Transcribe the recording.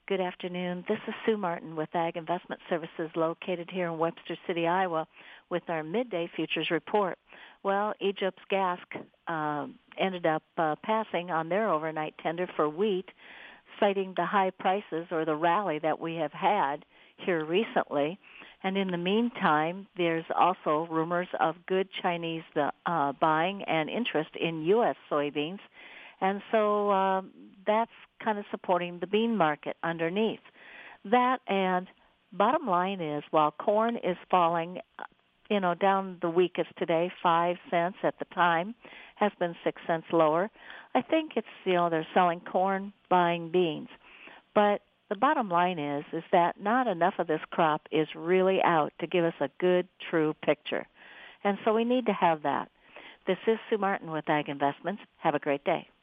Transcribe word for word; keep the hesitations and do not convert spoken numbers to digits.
Good afternoon. This is Sue Martin with Ag Investment Services located here in Webster City, Iowa, with our midday futures report. Well, Egypt's G A S C uh, ended up uh, passing on their overnight tender for wheat, citing the high prices or the rally that we have had here recently. And in the meantime, there's also rumors of good Chinese uh, buying and interest in U S soybeans. And so uh, that's kind of supporting the bean market underneath. That and bottom line is, while corn is falling, you know, down the weakest today, five cents at the time, has been six cents lower. I think it's, you know, they're selling corn, buying beans. But the bottom line is, is that not enough of this crop is really out to give us a good, true picture. And so we need to have that. This is Sue Martin with Ag Investments. Have a great day.